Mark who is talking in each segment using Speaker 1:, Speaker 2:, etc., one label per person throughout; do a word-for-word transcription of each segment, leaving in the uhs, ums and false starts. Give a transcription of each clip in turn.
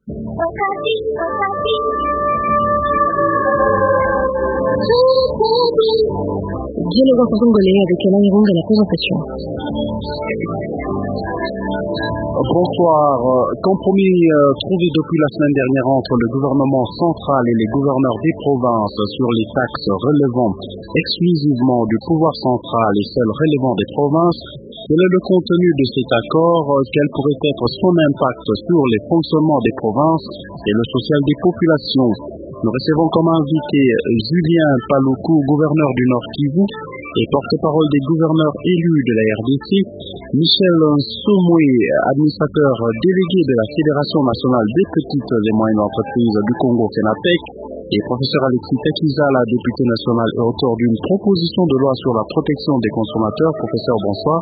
Speaker 1: Dialogue en congolais avec Alain Irung à la présentation.
Speaker 2: Bonsoir. Compromis euh, trouvé depuis la semaine dernière entre le gouvernement central et les gouverneurs des provinces sur les taxes relevant exclusivement du pouvoir central et seules relevant des provinces. Quel est le contenu de cet accord? Quel pourrait être son impact sur les fonctionnements des provinces et le social des populations? Nous recevons comme invité Julien Paloukou, gouverneur du Nord Kivu et porte-parole des gouverneurs élus de la R D C, Michel Somoué, administrateur délégué de la Fédération nationale des petites et moyennes entreprises du Congo, FENATEC, et professeur Alexis Tekizala, député national et auteur d'une proposition de loi sur la protection des consommateurs. Professeur, bonsoir.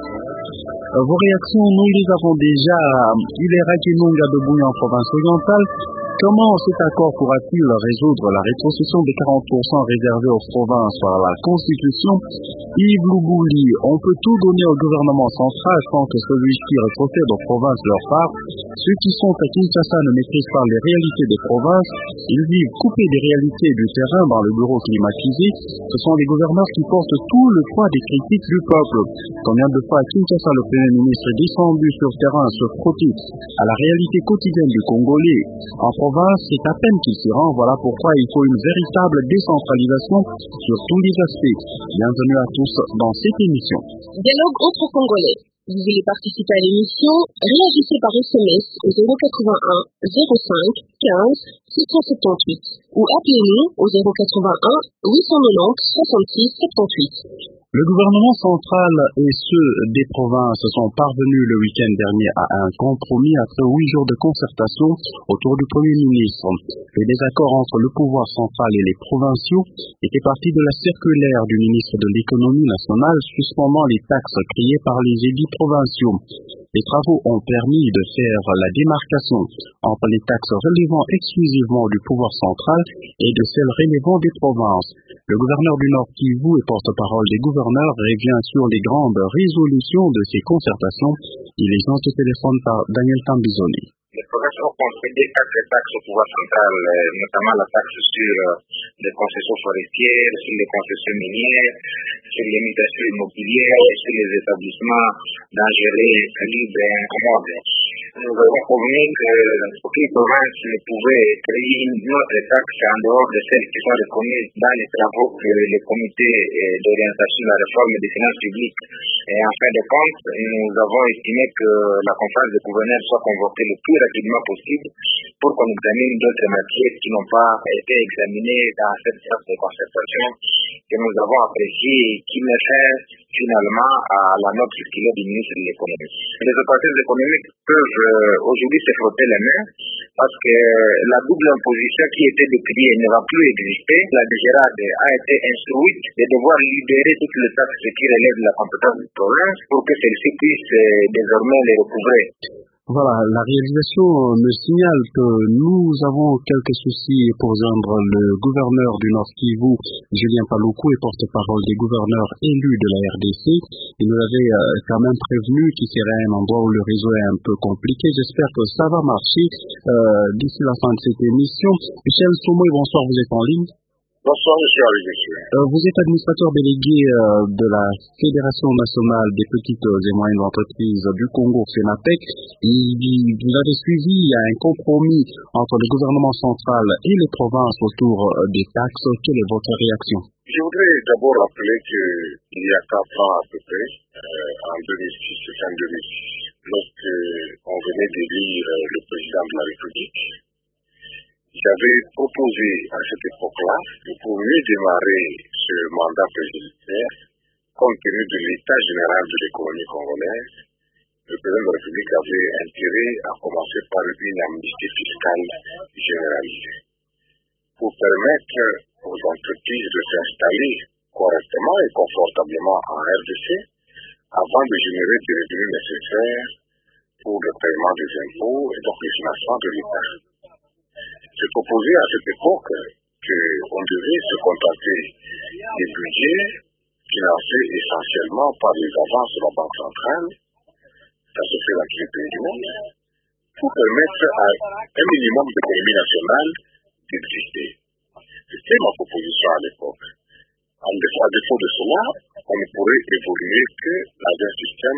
Speaker 2: Vos réactions, nous les avons déjà. Il est Rakinunga de Bouillon en province orientale. Comment cet accord pourra-t-il résoudre la rétrocession des quarante pour cent réservés aux provinces par la Constitution? Yves Loubouli, on peut tout donner au gouvernement central sans que celui-ci rétrocède aux provinces leur part. Ceux qui sont à Kinshasa ne maîtrisent pas les réalités des provinces. Ils vivent coupés des réalités du terrain dans le bureau climatisé. Ce sont les gouverneurs qui portent tout le poids des critiques du peuple. Combien de fois à Kinshasa le Premier ministre est descendu sur terrain se frotter à la réalité quotidienne du Congolais? En province, c'est à peine qu'il s'y rend. Voilà pourquoi il faut une véritable décentralisation sur tous les aspects. Bienvenue à tous dans cette émission.
Speaker 1: Dialogue entre Congolais. Vous voulez participer à l'émission? Réagissez par S M S au zéro quatre-vingt-un zéro cinq quinze six cent soixante-dix-huit ou appelez-nous au zéro quatre-vingt-un huit cent quatre-vingt-dix soixante-six soixante-huit.
Speaker 2: Le gouvernement central et ceux des provinces sont parvenus le week-end dernier à un compromis après huit jours de concertation autour du Premier ministre. Le désaccord entre le pouvoir central et les provinciaux était parti de la circulaire du ministre de l'économie nationale suspendant les taxes créées par les édits provinciaux. Les travaux ont permis de faire la démarcation entre les taxes relevant exclusivement du pouvoir central et de celles relevant des provinces. Le gouverneur du Nord Kivu et porte-parole des gouverneurs revient sur les grandes résolutions de ces concertations. Il est en téléphone par Daniel Tambizoni.
Speaker 3: Les provinces ont concédé quatre taxes au pouvoir central, notamment la taxe sur les concessions forestières, sur les concessions minières, sur les mutations immobilières et sur les établissements dangereux, libres et incommodes. Nous avons convenu que aucune province ne pouvait créer une autre taxe en dehors de celles qui sont reconnues dans les travaux que le comité d'orientation de la réforme des finances publiques. Et en fin de compte, nous avons estimé que la conférence des gouverneurs soit convoquée le plus rapidement possible pour qu'on examine d'autres matières qui n'ont pas été examinées dans cette séance de concertation que nous avons appréciée et qui met fin finalement à la note circulaire du ministre de l'économie. Les opérateurs économiques peuvent euh, aujourd'hui se frotter les mains parce que la double imposition qui était décriée ne va plus exister. La D G R A D a été instruite de devoir libérer toutes les taxes qui relèvent de la compétence du province pour que celles-ci puissent euh, désormais les recouvrer.
Speaker 2: Voilà, la réalisation me signale que nous avons quelques soucis pour joindre le gouverneur du Nord Kivu, Julien Paloukou, et porte-parole des gouverneurs élus de la R D C. Il nous avait euh, quand même prévenu qu'il serait un endroit où le réseau est un peu compliqué. J'espère que ça va marcher euh, d'ici la fin de cette émission. Michel Somoué, bonsoir, vous êtes en ligne.
Speaker 3: Bonsoir, monsieur Arivier.
Speaker 2: Euh, vous êtes administrateur délégué euh, de la Fédération nationale des petites et moyennes entreprises du Congo, FENATEC. Vous avez suivi un compromis entre le gouvernement central et les provinces autour euh, des taxes. Quelle est votre réaction?
Speaker 3: Je voudrais d'abord rappeler qu'il y a quatre ans à peu près, euh, en deux mille six, fin deux mille six, lorsque on venait d'élire euh, le président de la République, j'avais proposé à cette époque-là que pour mieux démarrer ce mandat présidentiel, compte tenu de l'état général de l'économie congolaise, le président de la République avait intérêt à commencer par une amnistie fiscale généralisée pour permettre aux entreprises de s'installer correctement et confortablement en R D C avant de générer des revenus nécessaires pour le paiement des impôts et donc le financement de l'État. J'ai proposé à cette époque qu'on devait se contenter des budgets financés essentiellement par les avances de la Banque centrale, ça se fait dans tous les pays du monde,
Speaker 4: pour permettre à un minimum d'économie nationale d'exister. C'était ma proposition à l'époque. À défaut de cela, on ne pourrait évoluer que dans un système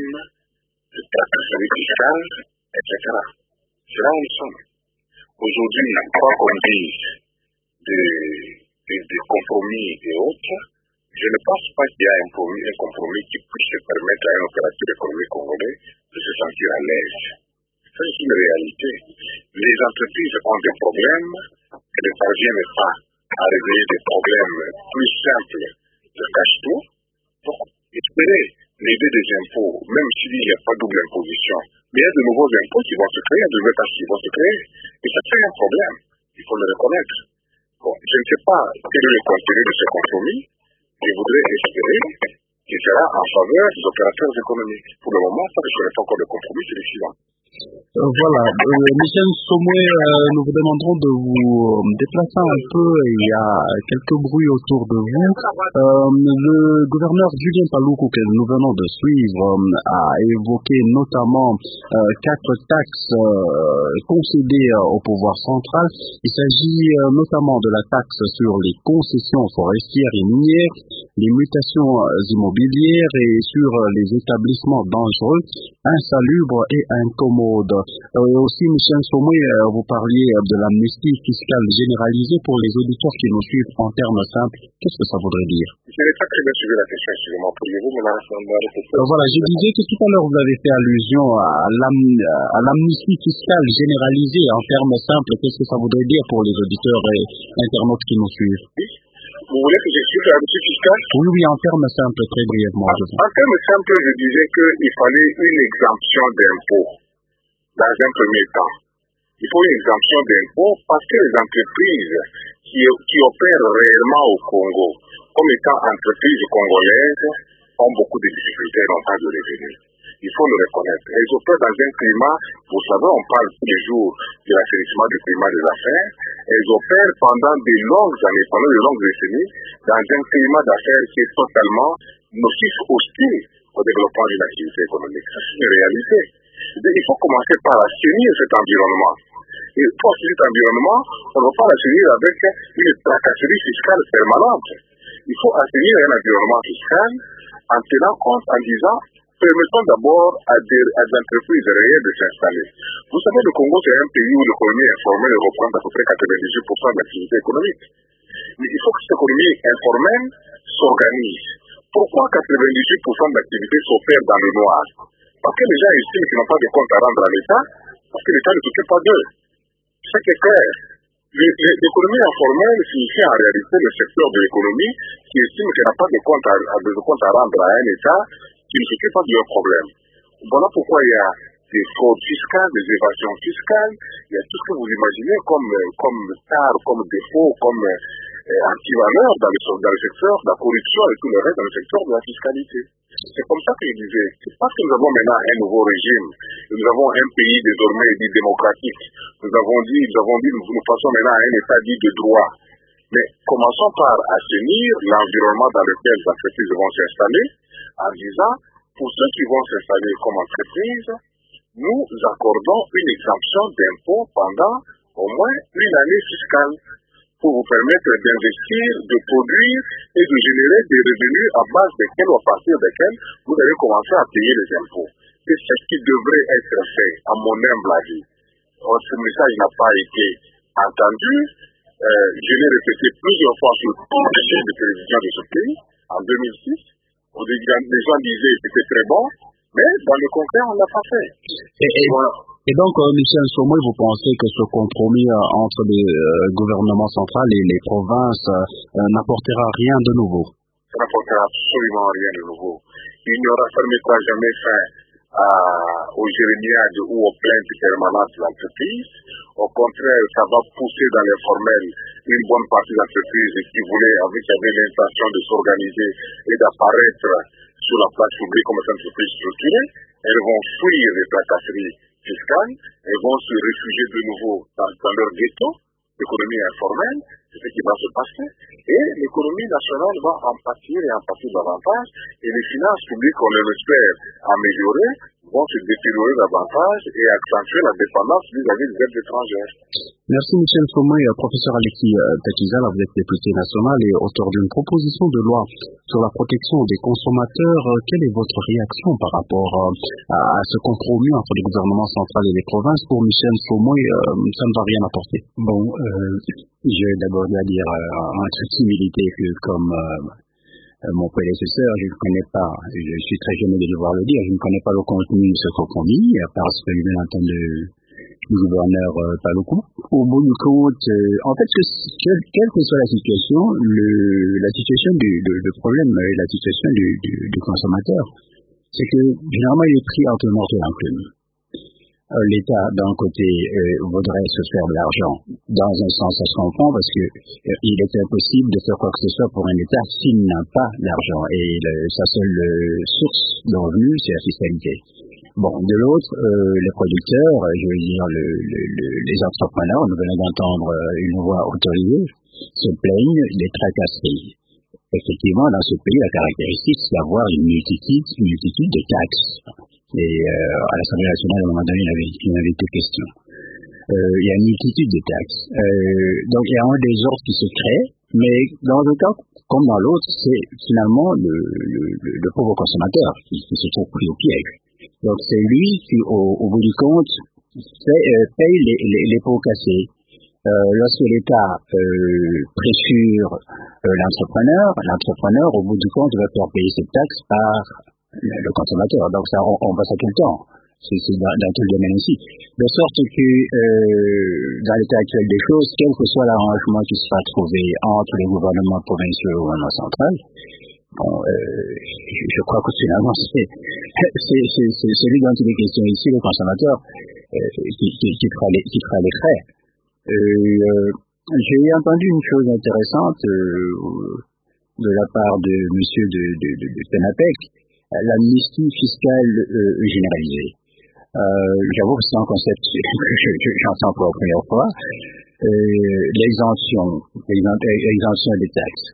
Speaker 4: de tracasserie fiscale, et cetera. C'est là où nous sommes. Aujourd'hui, quoi qu'on dise de, de, de compromis et autres, je ne pense pas qu'il y a un compromis, un compromis qui puisse permettre à un opérateur économique congolais de se sentir à l'aise. C'est une réalité. Les entreprises ont des problèmes et ne parviennent pas à régler des problèmes plus simples de cache-tout. Donc, espérer l'idée des impôts, même s'il n'y a pas de double imposition, mais il y a de nouveaux impôts qui vont se créer, de nouvelles taxes qui vont se créer, et ça crée un problème. Il faut le reconnaître. Bon, je ne sais pas quel est le contenu de ce compromis. Je voudrais espérer qu'il sera en faveur des opérateurs économiques. Pour le moment, ça ne serait pas encore de compromis, c'est le suivant.
Speaker 2: Euh, voilà, euh, Michel Somoué, euh, nous vous demanderons de vous euh, déplacer un peu. Il y a quelques bruits autour de vous. Euh, le gouverneur Julien Paluku, que nous venons de suivre, euh, a évoqué notamment euh, quatre taxes euh, concédées euh, au pouvoir central. Il s'agit euh, notamment de la taxe sur les concessions forestières et minières, les mutations euh, immobilières et sur euh, les établissements dangereux, insalubres et incommodes. Euh, aussi, Michel Somoué, euh, vous parliez euh, de l'amnistie fiscale généralisée pour les auditeurs qui nous suivent en termes simples. Qu'est-ce que ça voudrait dire?
Speaker 4: Je n'ai pas très bien suivi la question, excusez-moi. Pourriez-vous me la répéter?
Speaker 2: euh, Voilà, je disais que tout à l'heure vous avez fait allusion à, l'am- à l'amnistie fiscale généralisée en termes simples. Qu'est-ce que ça voudrait dire pour les auditeurs et internautes qui nous suivent?
Speaker 4: Oui. Vous voulez que j'explique l'amnistie fiscale?
Speaker 2: Oui, oui, en termes simples, très brièvement.
Speaker 4: En, en termes simples, je disais qu'il fallait une exemption d'impôts. Dans un premier temps, il faut une exemption d'impôts parce que les entreprises qui, qui opèrent réellement au Congo, comme étant entreprises congolaises, ont beaucoup de difficultés en termes de revenus. Il faut le reconnaître. Elles opèrent dans un climat, vous savez, on parle tous les jours de l'assainissement du climat des affaires. Elles opèrent pendant de longues années, pendant de longues décennies, dans un climat d'affaires qui est totalement nocif, hostile au développement d'une activité économique. C'est une réalité. Il faut commencer par assainir cet environnement. Et pour assainir cet environnement, on ne va pas l'assainir avec une tracasserie fiscale permanente. Il faut assainir un environnement fiscal en tenant compte, en disant, permettons d'abord à des, à des entreprises réelles de s'installer. Vous savez, le Congo, c'est un pays où l'économie informelle représente à peu près quatre-vingt-dix-huit pour cent de l'activité économique. Mais il faut que cette économie informelle s'organise. Pourquoi quatre-vingt-dix-huit pour cent de l'activité s'opère dans le noir? Parce que les gens estiment qu'ils n'ont pas de compte à rendre à l'État, parce que l'État ne s'occupe pas d'eux. C'est que clair. L'économie informelle signifie en réalité le secteur de l'économie qui estime qu'il n'a pas de compte à, de compte à rendre à un État qui ne s'occupe pas de leurs problèmes. Voilà pourquoi il y a des fraudes fiscales, des évasions fiscales, il y a tout ce que vous imaginez comme, comme tard, comme défaut, comme euh, anti-valeur dans le, dans le secteur de la corruption et tout le reste dans le secteur de la fiscalité. C'est comme ça que je disais, c'est parce que nous avons maintenant un nouveau régime, nous avons un pays désormais dit démocratique, nous avons dit, nous avons dit, nous, nous passons maintenant à un état dit de droit. Mais commençons par assainir l'environnement dans lequel les entreprises vont s'installer, en disant, pour ceux qui vont s'installer comme entreprise, nous accordons une exemption d'impôt pendant au moins une année fiscale pour vous permettre d'investir, de produire et de générer des revenus à base desquels ou à partir desquels vous allez commencer à payer les impôts. C'est ce qui devrait être fait, à mon humble avis. Or, ce message n'a pas été entendu. Euh, je l'ai répété plusieurs fois sur toutes les chaînes de télévision de ce pays, en deux mille six, où les gens disaient que c'était très bon, mais dans le concret, on ne l'a pas fait.
Speaker 2: Et, et, voilà. Et donc, euh, Michel Somoué, vous pensez que ce compromis euh, entre le euh, gouvernement central et les provinces euh, n'apportera rien de nouveau?
Speaker 4: Ça n'apportera absolument rien de nouveau. Il n'y aura, ça ne mettra jamais fin à, aux jérémiades ou aux plaintes permanentes de l'entreprise. Au contraire, ça va pousser dans l'informel une bonne partie d'entreprises qui voulaient, avec, qui avaient l'intention de s'organiser et d'apparaître sur la place publique comme des entreprises structurées. Elles vont fuir les tracasseries fiscales, elles vont se réfugier de nouveau dans, dans leur ghetto, l'économie informelle, c'est ce qui va se passer, et l'économie nationale va en pâtir et en pâtir davantage, et les finances publiques, on l'espère améliorer, vont se détériorer davantage et accentuer la dépendance vis-à-vis des aides étrangères.
Speaker 2: Merci Michel Sommet, professeur Alexis Takizal, vous êtes député national et auteur d'une proposition de loi sur la protection des consommateurs. Quelle est votre réaction par rapport à ce compromis entre le gouvernement central et les provinces? Pour Michel Sommet, ça ne va rien apporter.
Speaker 5: Bon, euh, je vais d'abord dire euh, en toute humilité que comme euh, mon prédécesseur, je ne connais pas, je suis très gêné de devoir le dire, je ne connais pas le contenu de ce compromis, parce que je viens d'entendre le gouverneur euh, Paloukou. Au bout du compte, euh, en fait, que, quelle, quelle que soit la situation, le, la situation du, du, du problème et la situation du, du, du consommateur, c'est que généralement il est pris entre mort et enclume. Euh, L'État, d'un côté, euh, voudrait se faire de l'argent. Dans un sens, ça se comprend parce que euh, il est impossible de faire quoi que ce soit pour un État s'il n'a pas d'argent. Et le, sa seule euh, source de revenus, c'est la fiscalité. Bon, de l'autre, euh, les producteurs, je veux dire le, le, le, les entrepreneurs, nous venons d'entendre une voix autorisée, se plaignent des tracasseries. Effectivement, dans ce pays, la caractéristique, c'est d'avoir une multitude, une multitude de taxes. Et euh, à l'Assemblée nationale, à un moment donné, il avait, il avait été question. Euh, il y a une multitude de taxes. Euh, donc, il y a un désordre qui se crée, mais dans un cas comme dans l'autre, c'est finalement le, le, le, le pauvre consommateur qui, qui se trouve pris au piège. Donc c'est lui qui, au, au bout du compte, fait, euh, paye les, les, les pots cassés. Euh, lorsque l'État euh, pressure euh, l'entrepreneur, l'entrepreneur, au bout du compte, va faire payer cette taxe par le, le consommateur. Donc ça, on, on voit ça tout le temps. C'est, c'est dans, dans tout le domaine aussi. De sorte que, euh, dans l'état actuel des choses, quel que soit l'arrangement qui sera trouvé entre les gouvernements provinciaux et le gouvernement central, bon, euh, je crois que finalement, c'est, c'est, c'est, c'est celui dont il est question ici, le consommateur, euh, qui, qui, qui, fera les, qui fera les frais. Euh, euh, j'ai entendu une chose intéressante euh, de la part de monsieur de, de, de, de Penapec, l'amnistie fiscale euh, généralisée. Euh, j'avoue que c'est un concept que j'entends pour la première fois. Euh, l'exemption, l'exemption des taxes.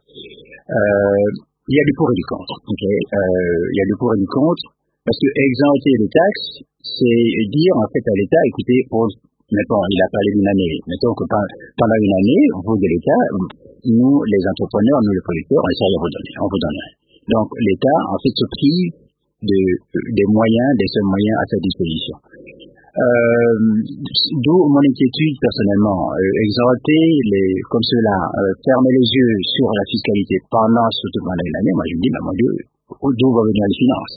Speaker 5: Euh, il y a du pour et du contre. Okay? Euh, il y a du pour et du contre, parce que exempter les taxes, c'est dire en fait à l'État, écoutez, pour, mettons, il a parlé d'une année, mettons que pendant une année, vous de l'État, nous les entrepreneurs, nous les producteurs, on essaie de vous donner, on vous donne. Donc l'État en fait se prive de, des moyens, des seuls moyens à sa disposition. Euh, d'où mon inquiétude personnellement, euh, exalter les, comme cela, euh, fermer les yeux sur la fiscalité pendant, surtout pendant une année, moi je me dis, bah, mon Dieu, d'où vont venir les finances?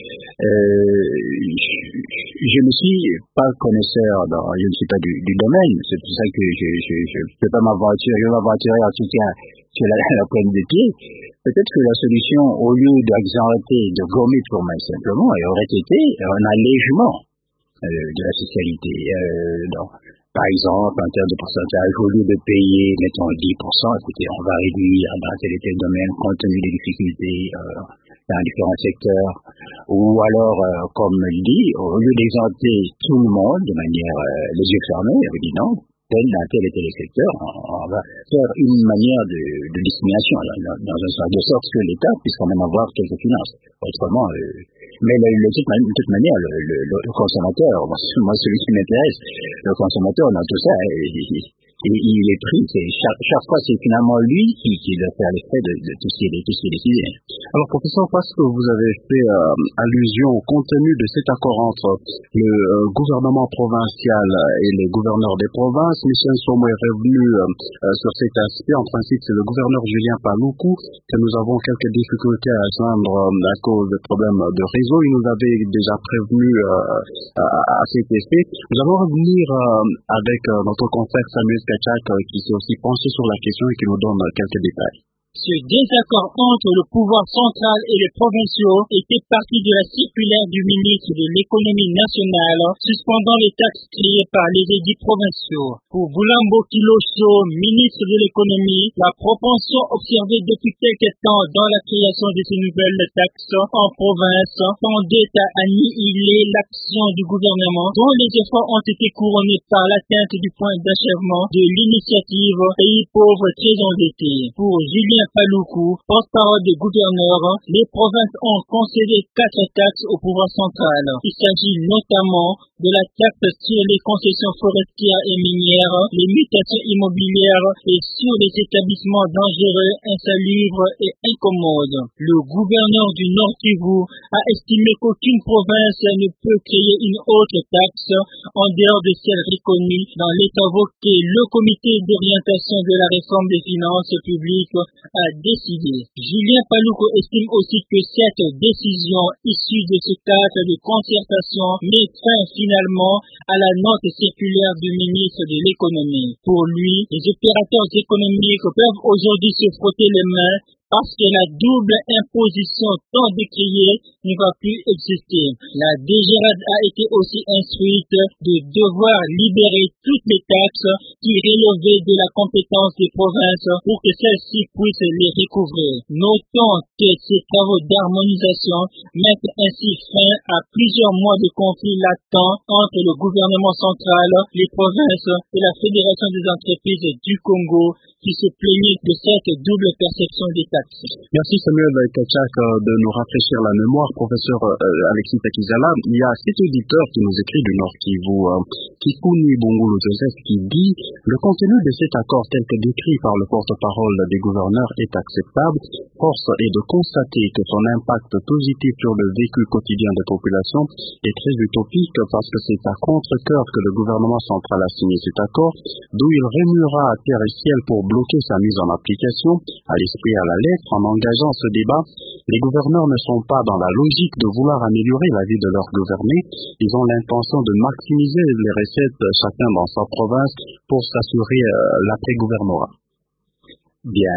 Speaker 5: Euh, je, je ne suis pas connaisseur, dans, je ne suis pas du, du domaine, c'est pour ça que je ne peux pas m'aventurer, je vais m'aventurer en tout cas sur la, la pointe des pieds. Peut-être que la solution, au lieu d'exalter, de gommer purement et simplement, aurait été un allègement Euh, de la fiscalité. Euh, donc, par exemple, en termes de pourcentage, au lieu de payer, mettons, dix pour cent, écoutez, on va réduire dans tel et tel domaine compte tenu des difficultés euh, dans différents secteurs. Ou alors, euh, comme il dit, au lieu d'exempter tout le monde de manière euh, les yeux fermés, il avait dit non, tel dans tel et tel secteur, on, on va faire une manière de, de discrimination dans, dans un sens, de sorte que l'État puisse quand même avoir quelques finances. Autrement, euh, mais le, le, de, toute manière, de toute manière, le, le, le consommateur, moi celui qui m'intéresse, le consommateur dans tout ça, il, il, il est pris. C'est, chaque, chaque fois, c'est finalement lui qui, qui doit faire les frais de, de tout ce qui est, tout ce qui est décidé.
Speaker 2: Alors, professeur, parce que vous avez fait euh, allusion au contenu de cet accord entre le euh, gouvernement provincial et les gouverneurs des provinces, Michel Sommet est revenu euh, sur cet aspect. En principe, c'est le gouverneur Julien Paloukou que nous avons quelques difficultés à joindre euh, à cause des problèmes de réseau. Il nous avait déjà prévenu euh, à, à cet effet. Nous allons revenir euh, avec euh, notre confrère Samuel Kachak euh, qui s'est aussi penché sur la question et qui nous donne euh, quelques détails.
Speaker 6: Ce désaccord entre le pouvoir central et les provinciaux était parti de la circulaire du ministre de l'économie nationale suspendant les taxes créées par les édits provinciaux. Pour Boulambo Kiloso, ministre de l'économie, la propension observée depuis quelque temps dans la création de ces nouvelles taxes en province tendait à annihiler l'action du gouvernement dont les efforts ont été couronnés par l'atteinte du point d'achèvement de l'initiative Pays pauvres très endettés. Pour Julien Julien Paluku, porte-parole des gouverneurs, les provinces ont concédé quatre taxes au pouvoir central. Il s'agit notamment de la taxe sur les concessions forestières et minières, les mutations immobilières et sur les établissements dangereux, insalubres et incommodes. Le gouverneur du Nord Kivu a estimé qu'aucune province ne peut créer une autre taxe en dehors de celle reconnue dans les travaux que le comité d'orientation de la réforme des finances publiques a décidé. Julien Paluku estime aussi que cette décision issue de ce cadre de concertation met fin finalement à la note circulaire du ministre de l'économie. Pour lui, les opérateurs économiques peuvent aujourd'hui se frotter les mains parce que la double imposition tant décriée ne va plus exister. La D G R A D a été aussi instruite de devoir libérer toutes les taxes qui relevaient de la compétence des provinces pour que celles-ci puissent les recouvrer. Notons que ces travaux d'harmonisation mettent ainsi fin à plusieurs mois de conflits latents entre le gouvernement central, les provinces et la Fédération des entreprises du Congo qui se plaignaient de cette double perception des taxes.
Speaker 2: Merci Samuel Kachak de nous rafraîchir la mémoire. Professeur euh, Alexis Takizala, il y a cet auditeur qui nous écrit du Nord Kivu, euh, Kikuni Bongulu Joseph, qui dit « Le contenu de cet accord tel que décrit par le porte-parole des gouverneurs est acceptable. Force est de constater que son impact positif sur le vécu quotidien des populations est très utopique parce que c'est à contre-cœur que le gouvernement central a signé cet accord, d'où il remuera à terre et ciel pour bloquer sa mise en application, à l'esprit et à la lettre. En engageant ce débat, les gouverneurs ne sont pas dans la logique de vouloir améliorer la vie de leurs gouvernés. Ils ont l'intention de maximiser les recettes chacun dans sa province pour s'assurer euh, l'après-gouvernorat. »
Speaker 5: Bien.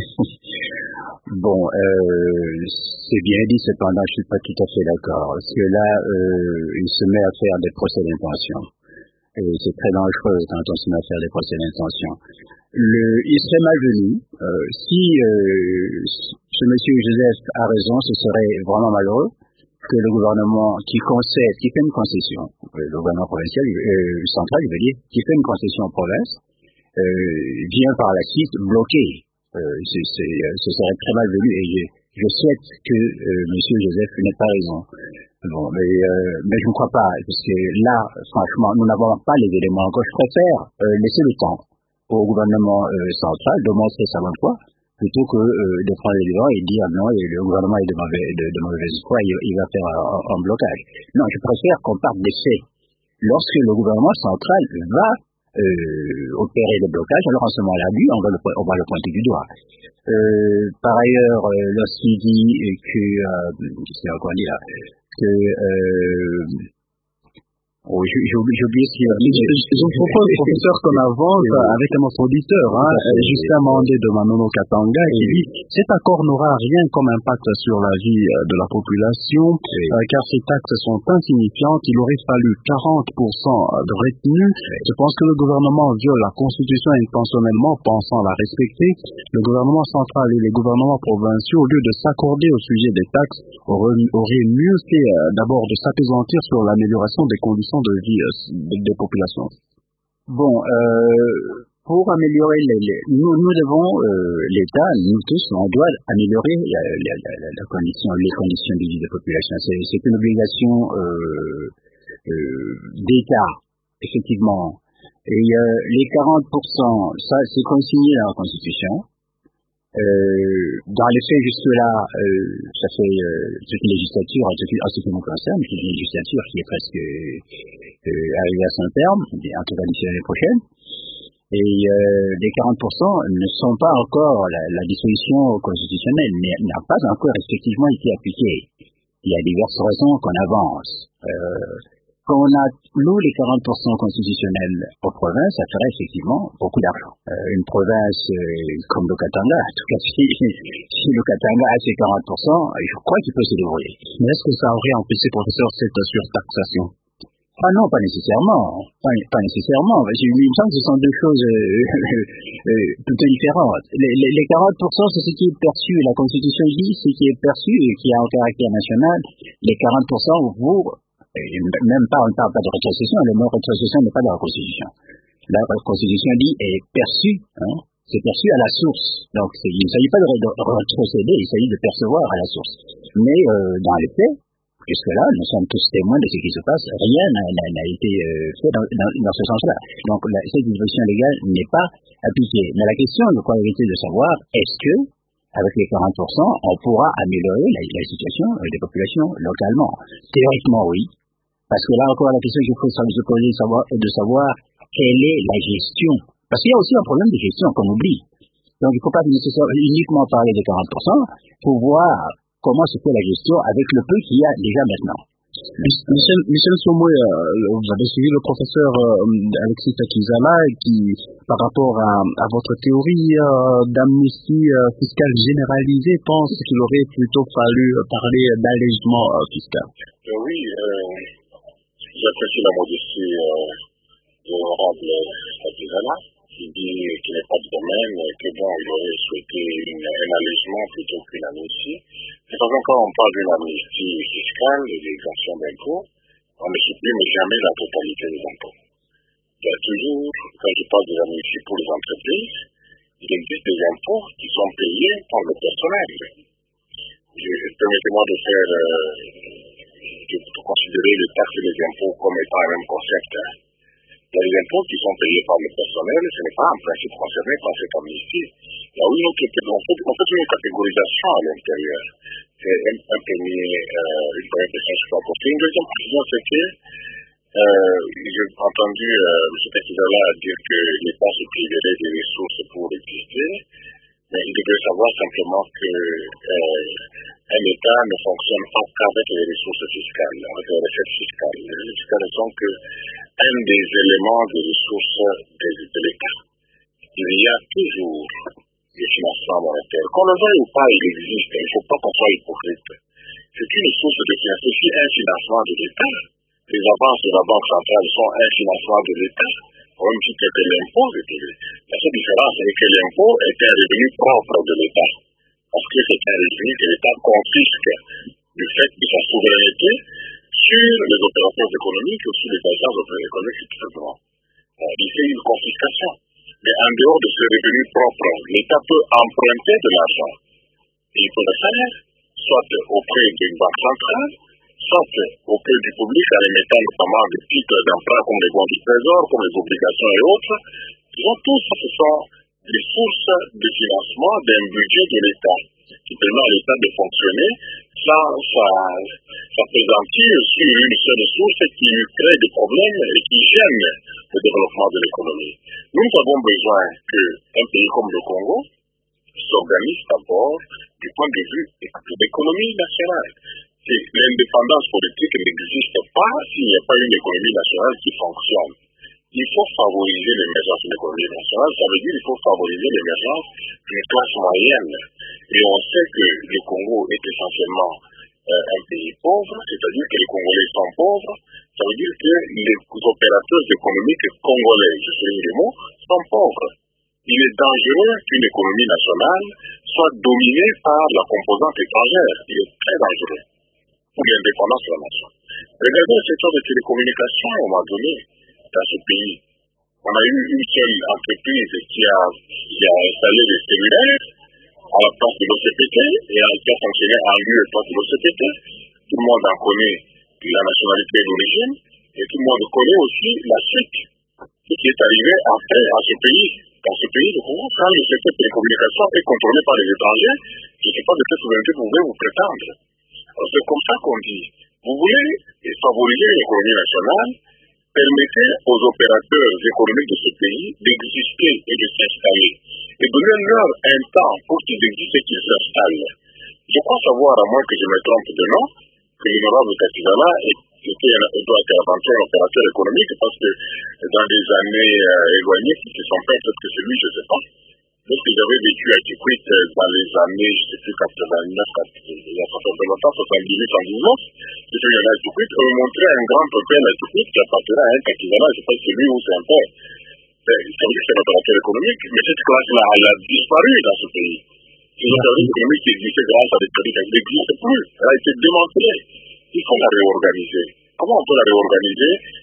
Speaker 5: Bon, euh, c'est bien dit, cependant, je suis pas tout à fait d'accord. Parce que là, euh, il se met à faire des procès d'intention. Et c'est très dangereux quand on se met à faire des procès d'intention. Le, il serait malvenu, euh, si euh, ce monsieur Joseph a raison, ce serait vraiment malheureux que le gouvernement qui concède, qui fait une concession, le gouvernement provincial, euh, central, je veux dire, qui fait une concession en province, euh, vient par la suite bloquer. Euh, c'est, c'est, ce serait très malvenu et je, je souhaite que euh, monsieur Joseph n'ait pas raison. Bon, mais, euh, mais je ne crois pas, parce que là, franchement, nous n'avons pas les éléments encore. Je préfère euh, laisser le temps au gouvernement euh, central de montrer sa bonne foi, plutôt que euh, de prendre les devants et dire non, le gouvernement est de, mauvais, de, de mauvaise foi, il, il va faire un, un blocage. Non, je préfère qu'on parte des faits. Lorsque le gouvernement central va euh, opérer le blocage, alors en ce moment-là, lui, on va le, on va le pointer du doigt. Euh, par ailleurs, euh, lorsqu'il dit que, euh, je sais encore dire, que euh, Oh, j'ai oublié ce qu'il a dit.
Speaker 2: Je vous propose, professeur, qu'on avance avec notre auditeur, hein, Justin Mandé de Manono Katanga, qui dit « Cet accord n'aura rien comme impact sur la vie de la population, euh, car ces taxes sont insignifiantes. Il aurait fallu quarante pour cent de retenue. Je pense que le gouvernement viole la Constitution intentionnellement, pensant la respecter. Le gouvernement central et les gouvernements provinciaux, au lieu de s'accorder au sujet des taxes, auraient, auraient mieux fait euh, d'abord de s'apaisantir sur l'amélioration des conditions de vie euh, des, des populations. »
Speaker 5: Bon, euh, pour améliorer les, les nous, nous devons, euh, l'État, nous tous, on doit améliorer la, la, la, la condition, les conditions de vie des populations. C'est, c'est une obligation euh, euh, d'État, effectivement. Et euh, les quarante pour cent, ça, c'est consigné dans la Constitution. Euh, dans les faits, jusque-là, euh, ça fait euh, toute une législature, en ce qui nous concerne, c'est une législature qui est presque euh, arrivée à son terme, en tout cas d'ici l'année prochaine. Et euh, les quarante pour cent ne sont pas encore, la, la disposition constitutionnelle n'a pas encore effectivement été appliquée. Il y a diverses raisons qu'on avance. Euh, Quand on a, nous, les quarante pour cent constitutionnels aux provinces, ça ferait effectivement beaucoup d'argent. Euh, une province euh, comme le Katanga, en tout cas, si, si le Katanga a ses quarante pour cent, je crois qu'il peut se débrouiller.
Speaker 2: Mais est-ce que ça aurait empêché, professeur, cette surtaxation?
Speaker 5: Ah non, pas nécessairement. Pas, pas nécessairement. Il me semble que ce sont deux choses euh, euh, plutôt différentes. Les, les, les quarante pour cent, c'est ce qui est perçu, la Constitution dit, ce qui est perçu et qui a un caractère national. Les quarante pour cent, vous... Et même pas, on ne parle pas de rétrocession, le mot rétrocession n'est pas dans la Constitution. La Constitution dit est perçue hein, c'est perçu à la source. Donc c'est, il ne s'agit pas de, de retrocéder, il s'agit de percevoir à la source. Mais euh, dans les faits, jusque-là, nous sommes tous témoins de ce qui se passe. Rien n'a, n'a, n'a été euh, fait dans, dans, dans ce sens-là. Donc la, cette disposition légale n'est pas appliquée. Mais la question, je crois, était de savoir, est-ce que, avec les quarante pour cent, on pourra améliorer la, la situation des populations localement? Théoriquement, oui. Parce que là encore, la question qu'il faut se poser est de savoir quelle est la gestion. Parce qu'il y a aussi un problème de gestion qu'on oublie. Donc il ne faut pas nécessairement uniquement parler des quarante pour cent pour voir comment se fait la gestion avec le peu qu'il y a déjà maintenant.
Speaker 2: Michel, Michel Somoué, euh, vous avez suivi le professeur euh, Alexis Takizala qui, par rapport à, à votre théorie euh, d'amnistie euh, fiscale généralisée, pense qu'il aurait plutôt fallu parler d'allègement euh, fiscal.
Speaker 4: Euh, oui, euh, j'apprécie la modestie euh, de l'honorable Takizala, qui dit qu'il n'est pas de domaine, que bon, il aurait souhaité une, un allègement plutôt qu'une amnistie. De temps en temps, on parle d'une amnistie fiscale et des exemptions d'impôts, on ne supprime jamais la totalité des impôts. Il y a toujours, quand je parle des amnisties pour les entreprises, il existe des impôts qui sont payés par le personnel. Je, permettez-moi de faire, euh, de, de considérer les taxes et les impôts comme étant un même concept. Hein. Il y a des impôts qui sont payés par le personnel, ce n'est pas en principe concerné par cette amnistie. Il y a une autre, on fait, on fait une catégorisation à l'intérieur. C'est un, un premier, euh, une première question que je peux apporter. Une deuxième précision, c'est que euh, j'ai entendu euh, M. Takizala dire que l'État se priverait des ressources pour exister, mais il devrait savoir simplement que euh, un État ne fonctionne pas qu'avec les ressources fiscales, avec les recettes fiscales. Les recettes fiscales ne sont que un des éléments des ressources de, de l'État. Il y a toujours des financements monétaires. Qu'on le veuille ou pas, il existe. Il ne faut pas qu'on soit hypocrite. C'est une source de financement. C'est aussi un financement de l'État. Les avances de la Banque centrale sont un financement de l'État. Au même titre que l'impôt. La seule différence est que l'impôt est un revenu propre de l'État. Parce que c'est un revenu que l'État confisque du fait de sa souveraineté sur les opérateurs économiques ou sur les agents économiques, tout simplement. Il fait une confiscation. Mais en dehors de ce revenu propre, l'État peut emprunter de l'argent. Et il peut le faire, soit auprès d'une banque centrale, soit auprès du public en émettant notamment des titres d'emprunt comme les bons du trésor, comme les obligations et autres. Disons tous, ce sont des sources de financement d'un budget de l'État qui permet à l'État de fonctionner sans sa, sa présenture sur une seule source qui lui crée des problèmes et qui gêne le développement de l'économie. Nous avons besoin qu'un pays comme le Congo s'organise d'abord du point de vue de l'économie nationale. L'indépendance politique n'existe pas s'il n'y a pas une économie nationale qui fonctionne. Il faut favoriser l'émergence de l'économie nationale, ça veut dire qu'il faut favoriser l'émergence d'une classe moyenne. Et on sait que le Congo est essentiellement euh, un pays pauvre, c'est-à-dire que les Congolais sont pauvres, ça veut dire que les opérateurs économiques congolais, je sais les mots, sont pauvres. Il est dangereux qu'une économie nationale soit dominée par la composante étrangère. Il est très dangereux pour l'indépendance de la nation. Regardez le secteur de télécommunications, on m'a donné dans ce pays. On a eu une seule entreprise qui a, qui a installé des cellulaires à la place de l'O C P T et qui a fonctionné en lieu et place de l'O C P T. Tout le monde en connaît la nationalité d'origine et tout le monde connaît aussi la suite qui est arrivée après à ce pays. Dans ce pays, le Congo, quand le secteur des télécommunications est contrôlé par les étrangers, je ne sais pas de quelle souveraineté vous pouvez vous prétendre. C'est comme ça qu'on dit. Vous voulez favoriser l'économie nationale, permettez aux opérateurs économiques de ce pays d'exister et de s'installer. Et donnez-leur un temps pour qu'ils existent et qu'ils s'installent. Je crois savoir, à moins que je me trompe de nom, que l'honorable Takizala doit être avant tout un opérateur économique parce que dans des années euh, éloignées, qui se sont faites, peut-être que c'est lui, je ne sais pas. Lorsque j'avais vécu à Kikwit dans les années, je ne sais plus, quatre-vingt-neuf, il y a longtemps, soixante-dix-huit, soixante-dix-neuf, je suis allé à Kikwit, on me montrait un grand hôtel à Kikwit qui appartenait à un Takizala, je ne sais pas si c'est lui ou c'est un père. Ça veut dire que c'est un opérateur économique, mais cette classe-là, elle a disparu dans ce pays. Les opérateurs économiques qui existaient grâce à des crédits, elles n'existent plus, elle a été démantelée. Il faut la réorganiser. Comment on peut la réorganiser?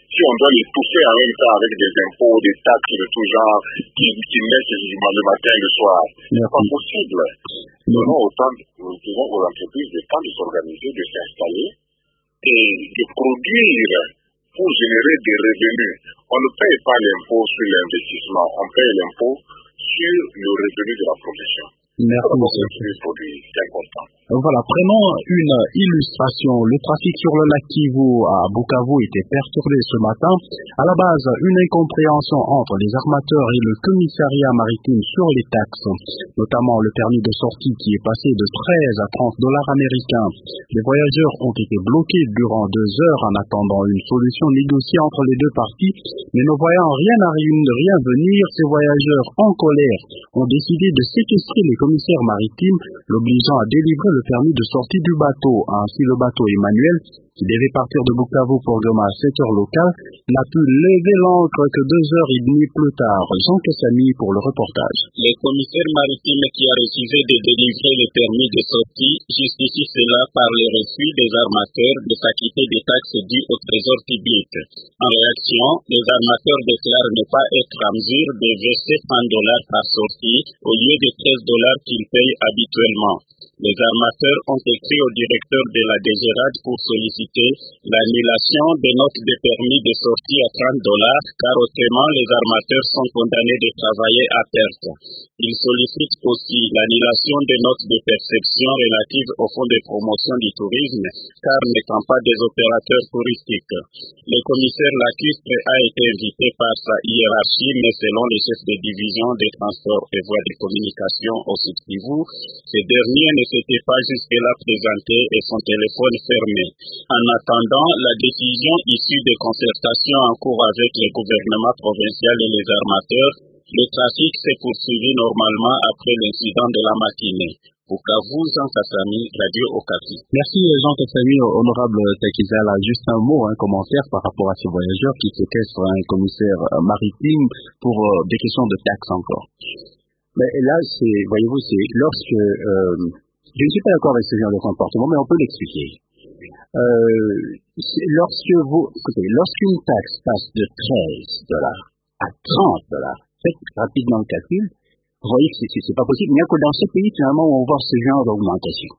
Speaker 4: si on doit les pousser en même temps avec des impôts, des taxes de tout genre, qui, qui naissent le matin et le soir, c'est pas possible. Nous devons autant, nous devons aux entreprises le temps de s'organiser, de s'installer et de produire pour générer des revenus. On ne paye pas l'impôt sur l'investissement, on paye l'impôt sur le revenu de la profession.
Speaker 2: Merci, monsieur.
Speaker 4: C'est important.
Speaker 2: Voilà, prenons une illustration. Le trafic sur le lac Kivu à Bukavu était perturbé ce matin. À la base, une incompréhension entre les armateurs et le commissariat maritime sur les taxes, notamment le permis de sortie qui est passé de treize à trente dollars américains. Les voyageurs ont été bloqués durant deux heures en attendant une solution négociée entre les deux parties, mais ne voyant rien arriver, rien venir, ces voyageurs en colère ont décidé de séquestrer les commissaire maritime, l'obligeant à délivrer le permis de sortie du bateau. Ainsi, le bateau Emmanuel, qui devait partir de Bukavu pour Goma à sept heures locales, n'a pu lever l'ancre que deux heures et demie plus tard. Jean Kassami pour le reportage.
Speaker 7: Le commissaire maritime qui a refusé de délivrer le permis de sortie justifie cela par le refus des armateurs de s'acquitter des taxes dues au trésor public. En réaction, les armateurs déclarent ne pas être en mesure de verser cent dollars par sortie au lieu de treize dollars qu'ils payent habituellement. Les armateurs ont écrit au directeur de la D G R A D pour solliciter l'annulation des notes de permis de sortie à trente dollars, car autrement les armateurs sont condamnés de travailler à perte. Ils sollicitent aussi l'annulation des notes de perception relatives au fonds de promotion du tourisme, car n'étant pas des opérateurs touristiques. Le commissaire lacustre a été invité par sa hiérarchie, mais selon les chefs de division des transports et voies de communication au Sud Kivu, ces derniers ne s'était pas jusque-là présenté et son téléphone fermé. En attendant la décision issue des concertations en cours avec le gouvernement provincial et les armateurs, le trafic s'est poursuivi normalement après l'incident de la matinée. Bukavu, Jean Kassami, Radio Okapi.
Speaker 2: Merci Jean Kassami, honorable Takizala. Juste un mot, un commentaire par rapport à ces voyageurs qui séquestrent un commissaire maritime pour euh, des questions de taxes encore.
Speaker 5: Mais là, c'est, voyez-vous, c'est lorsque euh, je ne suis pas d'accord avec ce genre de comportement, mais on peut l'expliquer. Euh, lorsque vous, écoutez, lorsqu'une taxe passe de treize dollars à trente dollars, faites rapidement le calcul, vous voyez que c'est, c'est, c'est pas possible. Il n'y a que dans ce pays, finalement, où on voit ce genre d'augmentation.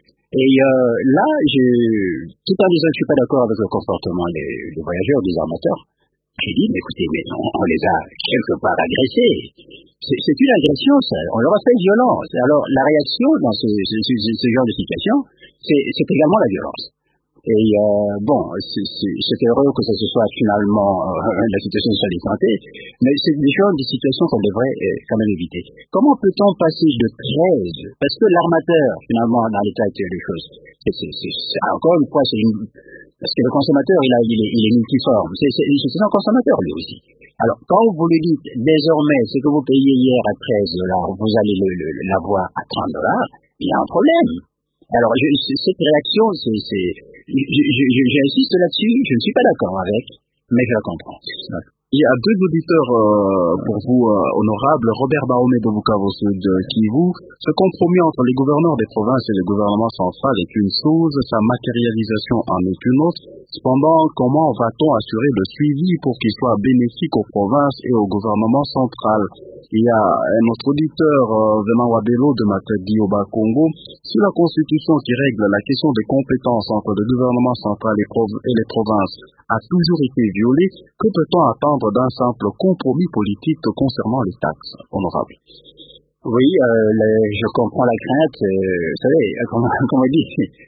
Speaker 5: Et euh, là, je, tout en disant que je suis pas d'accord avec le comportement des, des voyageurs, des armateurs, j'ai dit, mais écoutez, mais on, on les a quelque part agressés. C'est, c'est une agression, ça. On leur a fait violence. Alors, la réaction dans ce, ce, ce, ce genre de situation, c'est, c'est également la violence. Et euh, bon, c'est, c'est, c'est heureux que ça se soit finalement euh, la situation soit décantée, mais c'est des genres de situations qu'on devrait euh, quand même éviter. Comment peut-on passer de treize, parce que l'armateur, finalement, dans l'état actuel des choses, c'est, c'est, c'est, c'est, encore une fois, c'est une, parce que le consommateur, il, a, il, est, il est multiforme. C'est, c'est, c'est un consommateur, lui aussi. Alors, quand vous lui dites, désormais, ce que vous payez hier à treize dollars, vous allez le, le, l'avoir à trente dollars, il y a un problème. Alors, je, cette réaction, c'est, c'est je, je, je, j'insiste là-dessus, je ne suis pas d'accord avec, mais je la comprends.
Speaker 2: Il y a deux auditeurs euh, pour vous, euh, honorables. Robert Baomé de Bukavu Sud Kivu. Ce compromis entre les gouverneurs des provinces et le gouvernement central est une chose, sa matérialisation en est une autre. Cependant, comment va-t-on assurer le suivi pour qu'il soit bénéfique aux provinces et au gouvernement central? Il y a un autre auditeur euh, venant Wabelo de Matadi au Bas-Congo. Si la Constitution qui règle la question des compétences entre le gouvernement central et, prov- et les provinces a toujours été violée, que peut-on attendre d'un simple compromis politique concernant les taxes, honorable?
Speaker 5: Oui, euh, le, je comprends la crainte. Euh, vous savez, comme, comme on dit,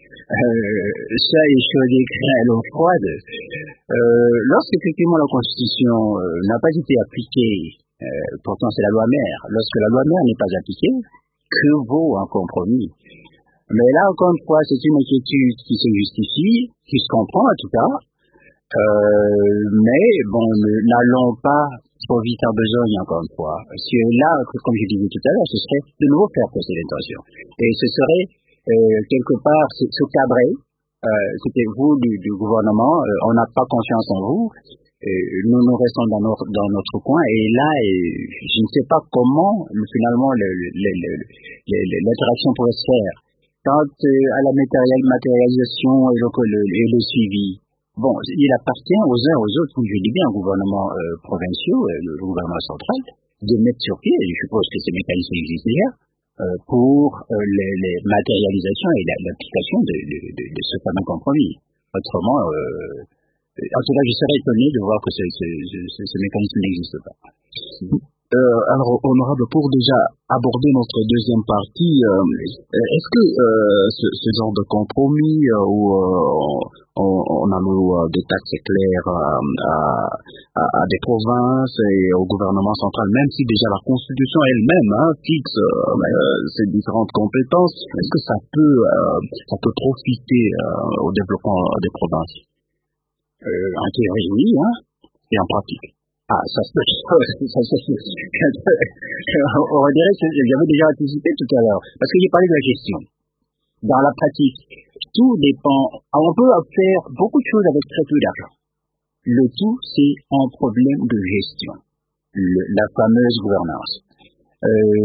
Speaker 5: euh, ça est chaud des craintes à l'eau froide. Euh, lorsqu'effectivement la Constitution euh, n'a pas été appliquée, euh, pourtant c'est la loi mère, lorsque la loi mère n'est pas appliquée, que vaut un compromis? Mais là, encore une fois, c'est une inquiétude qui se justifie, qui se comprend en tout cas. Euh, mais bon, n'allons pas trop vite en besogne encore une fois. Parce que là, comme je disais tout à l'heure, ce serait de nouveau faire passer l'intention. Et ce serait euh, quelque part se, se cabrer. Euh, c'était vous du, du gouvernement, euh, on n'a pas confiance en vous. Euh, nous nous restons dans notre, dans notre coin. Et là, euh, je ne sais pas comment finalement le, le, le, le, le, l'interaction pourrait se faire. Quant euh, à la matérialisation et le, le, et le suivi. bon, il appartient aux uns aux autres, comme je dis bien, aux gouvernements euh, provinciaux, euh, le gouvernement central, de mettre sur pied, et je suppose que ces mécanismes existent déjà, euh, pour euh, les, les matérialisations et la, l'application de, de, de, de ce fameux compromis. Autrement, euh, en tout cas, je serais étonné de voir que ce, ce, ce, ce mécanisme n'existe pas.
Speaker 2: Euh, alors, honorable, pour déjà aborder notre deuxième partie, euh, est-ce que euh, ce, ce genre de compromis euh, où euh, on, on alloue euh, des taxes claires euh, à, à, à des provinces et au gouvernement central, même si déjà la Constitution elle-même hein, fixe euh, ces différentes compétences, est-ce que ça peut, euh, ça peut profiter euh, au développement des provinces?
Speaker 5: euh, En théorie, oui, hein, et en pratique. Ah, ça se peut. On dirait que j'avais déjà anticipé tout à l'heure. Parce que j'ai parlé de la gestion. Dans la pratique, tout dépend. On peut faire beaucoup de choses avec très peu d'argent. Le tout, c'est un problème de gestion. Le, la fameuse gouvernance. Euh,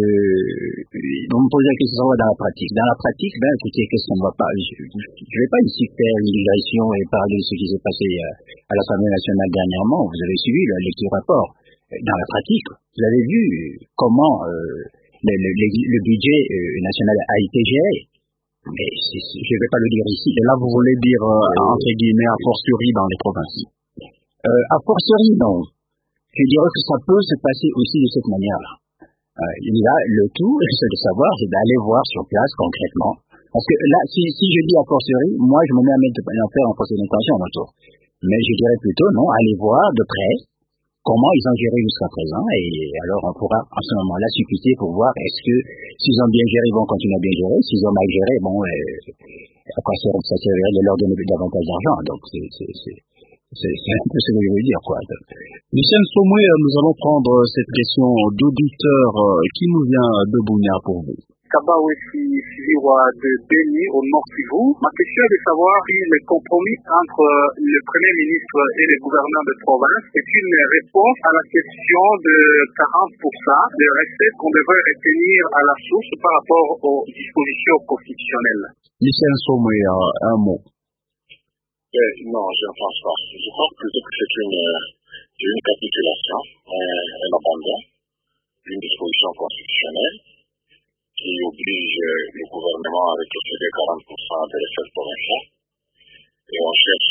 Speaker 5: on me pose la question dans la pratique. Dans la pratique, ben écoutez, qu'est-ce qu'on ne va pas. Je ne vais pas ici faire une digression et parler de ce qui s'est passé à l'Assemblée nationale dernièrement. Vous avez suivi la lecture rapport. Dans la pratique, vous avez vu comment euh, le, le, le budget euh, national a été géré. Mais c'est, je ne vais pas le dire ici.
Speaker 2: Et là, vous voulez dire euh, entre guillemets a fortiori dans les provinces.
Speaker 5: Euh, a fortiori, non. Je dirais que ça peut se passer aussi de cette manière-là. Euh, il y a le tout, c'est de savoir, c'est d'aller voir sur place concrètement. Parce que là, si, si je dis a fortiori, moi je me mets à mettre en faire en procès d'intention autour. Mais je dirais plutôt, non, aller voir de près comment ils ont géré jusqu'à présent, et alors on pourra en ce moment-là supputer pour voir est-ce que s'ils ont bien géré, ils vont continuer à bien gérer, s'ils ont mal géré, bon, euh, à quoi ça, ça servirait de leur donner davantage d'argent. Donc c'est, c'est, c'est C'est, c'est un peu ce que je veux dire, quoi.
Speaker 2: Michel Somoué, nous allons prendre cette question d'auditeur qui nous vient de Bunia pour vous.
Speaker 8: Kabawesi Siwa de Beni au Nord Kivu. Ma question est de savoir si le compromis entre le Premier ministre et le gouverneur de province est une réponse à la question de quarante pour cent de recettes qu'on devrait retenir à la source par rapport aux dispositions constitutionnelles.
Speaker 2: Michel Somoué, un mot.
Speaker 4: Euh, non, je ne pense pas. Je pense plutôt que c'est une, euh, une capitulation, un, un abandon d'une disposition constitutionnelle qui oblige euh, le gouvernement à rétrocéder quarante pour cent des recettes provinciales. Et on cherche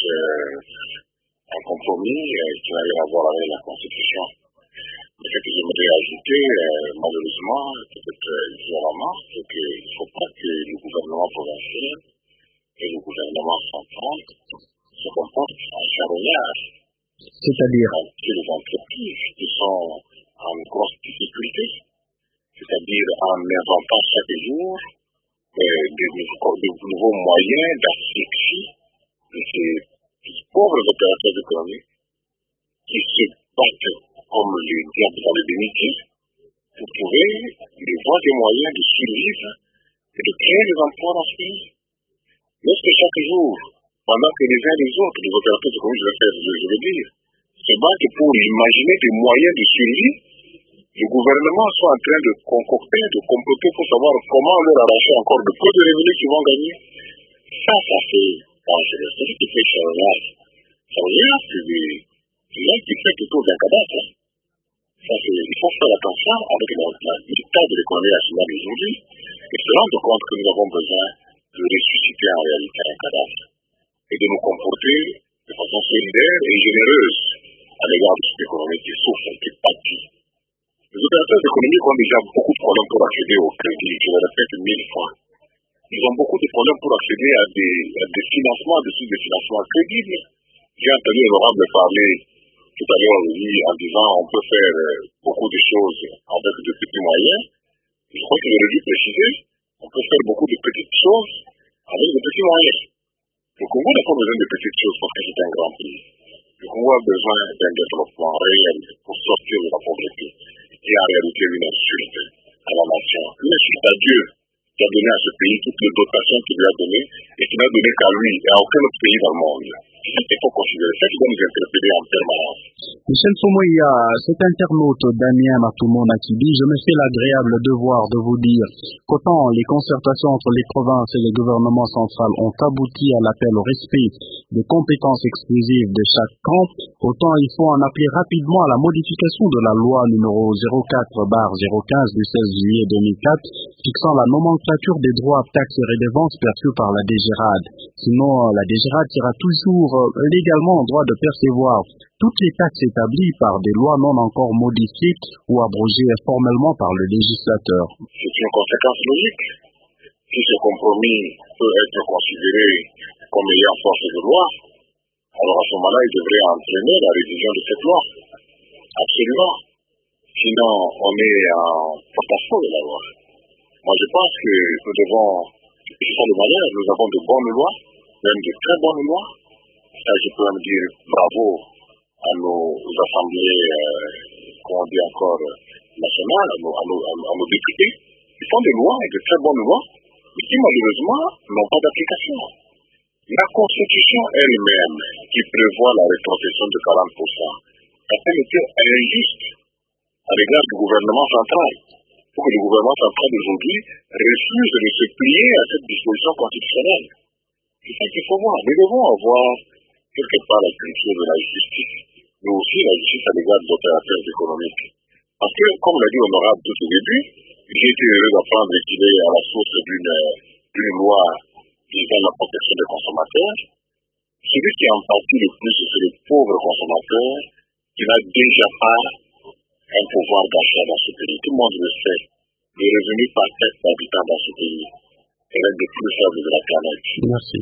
Speaker 4: euh, un compromis euh, qui n'a rien à voir avec la Constitution. Mais ce que j'aimerais ajouter, euh, malheureusement, peut-être euh, violemment, c'est qu'il ne faut pas que le gouvernement provincial et le gouvernement central se comportent en charognard.
Speaker 2: C'est-à-dire
Speaker 4: que les entreprises qui sont en grosse difficulté, c'est-à-dire en inventant chaque jour euh, de, nouveaux, de nouveaux moyens d'asphyxie de ces pauvres opérateurs économiques qui se battent comme les diables dans les bénitiers pour trouver les voies et moyens de survivre et de créer des emplois dans ce pays. Lorsque chaque jour, pendant que les uns et les autres, les opérateurs économiques, je vais faire, je veux dire, se battent pour imaginer des moyens de survie, le gouvernement soit en train de concocter, de comploter pour savoir comment leur arracher encore de peu de revenus qu'ils vont gagner. Ça, ça fait dangereux. C'est ce qui fait charognard. Charognard, c'est l'un qui fait plutôt d'un cadavre. Ça, c'est, il faut faire attention avec l'état de l'économie nationale aujourd'hui et se rendre compte que nous avons besoin de ressusciter en réalité un cadavre et de nous comporter de façon solidaire et généreuse à l'égard de cette économie qui souffre, qui pâtit. Les opérateurs économiques ont déjà beaucoup de problèmes pour accéder au crédit, je le répète mille fois. Ils ont beaucoup de problèmes pour accéder à des, à des financements, des sources de financement crédibles. J'ai entendu l'honorable parler tout à l'heure, oui, en disant on peut faire beaucoup de choses avec de petits moyens. Je crois qu'il aurait dû préciser, on peut faire beaucoup de petites choses avec de petits moyens. Le Congo n'a pas besoin de petites choses parce que c'est un grand pays. Le Congo a besoin d'un développement réel pour sortir de la pauvreté et en réalité une insulte à la nation. Une insulte à Dieu qui a donné à ce pays toutes les dotations qu'il lui a données et qui n'a donné qu'à lui et à aucun autre pays dans le monde. Il faut considérer ça qui doit nous interpeller en permanence.
Speaker 2: Michel Somoya, cet internaute Damien Matoumo Nakibi, je me fais l'agréable devoir de vous dire qu'autant les concertations entre les provinces et les gouvernements centraux ont abouti à l'appel au respect des compétences exclusives de chaque camp, autant il faut en appeler rapidement à la modification de la loi numéro zéro quatre barre zéro quinze du seize juillet deux mille quatre fixant la nomenclature des droits, taxes et redevances perçus par la D G R A D. Sinon, la D G R A D sera toujours légalement en droit de percevoir toutes les taxes établies par des lois non encore modifiées ou abrogées formellement par le législateur.
Speaker 4: C'est une conséquence logique. Si ce compromis peut être considéré comme ayant force de loi, alors à ce moment-là, il devrait entraîner la révision de cette loi. Absolument. Sinon, on est en porte-à-faux de la loi. Moi, je pense que nous devons, c'est ça le malheur, nous avons de bonnes lois, même de très bonnes lois. Ça, je peux me dire bravo à nos assemblées, euh, comment on dit encore, nationales, à nos, à, nos, à nos députés. Ils font des lois, et de très bonnes lois, mais qui malheureusement n'ont pas d'application. La Constitution elle-même, qui prévoit la rétrocession de quarante pour cent, a-t-elle été injuste à l'égard du gouvernement central, pour que le gouvernement central d'aujourd'hui refuse de se plier à cette disposition constitutionnelle? C'est ça qu'il faut voir. Nous devons avoir quelque part la culture de la justice, mais aussi la justice à l'égard des opérateurs économiques. Parce que, comme l'a dit Honorable tout au début, j'ai été heureux d'apprendre qu'il est à la source d'une, d'une loi visant la protection des consommateurs. Celui qui en pâtit le plus, c'est le pauvre consommateur qui n'a déjà pas un pouvoir d'achat dans ce pays. Tout le monde le sait. Les revenus par tête d'habitants dans ce pays est l'un des plus faibles de la planète.
Speaker 2: Merci.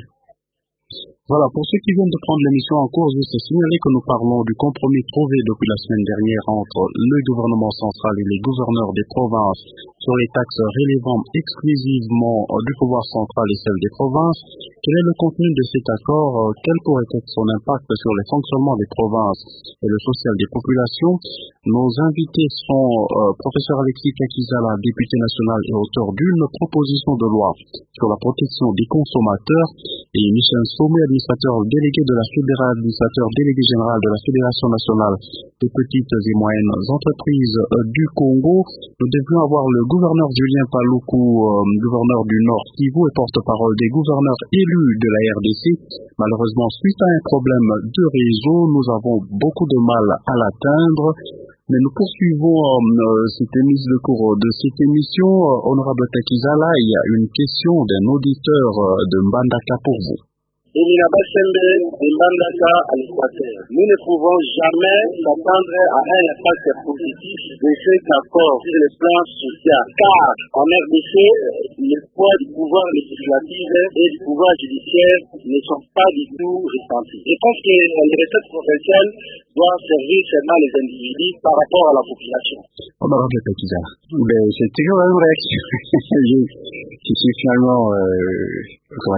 Speaker 2: Voilà, pour ceux qui viennent de prendre l'émission en cours, je vais signaler que nous parlons du compromis trouvé depuis la semaine dernière entre le gouvernement central et les gouverneurs des provinces sur les taxes relevant exclusivement du pouvoir central et celles des provinces. Quel est le contenu de cet accord? Quel pourrait être son impact sur le fonctionnement des provinces et le social des populations? Nos invités sont euh, professeur Alexis Kakizala, député national et auteur d'une proposition de loi sur la protection des consommateurs, et Michel Somé, administrateur délégué de la Fédération, administrateur délégué général de la Fédération nationale des petites et moyennes entreprises euh, du Congo. Nous devions avoir le gouverneur Julien Paluku, euh, gouverneur du Nord Kivu et porte-parole des gouverneurs élus de la R D C. Malheureusement, suite à un problème de réseau, nous avons beaucoup de mal à l'atteindre. Mais nous poursuivons euh, cette mise de cours de cette émission. Euh, Honorable Takizala, il y a une question d'un auditeur euh, de Mbandaka pour vous.
Speaker 9: Emina Basembe de Mbandaka à l'Équateur. Nous ne pouvons jamais s'attendre à un impact positif de cet accord sur le plan social, car en R D C, le poids du pouvoir législatif et du pouvoir judiciaire ne sont pas du tout ressentis. Je pense que les recettes provinciales doivent servir seulement les individus par rapport à la population.
Speaker 2: Honorable Takizala, ben, c'est toujours la même réaction. je, je suis finalement... Euh...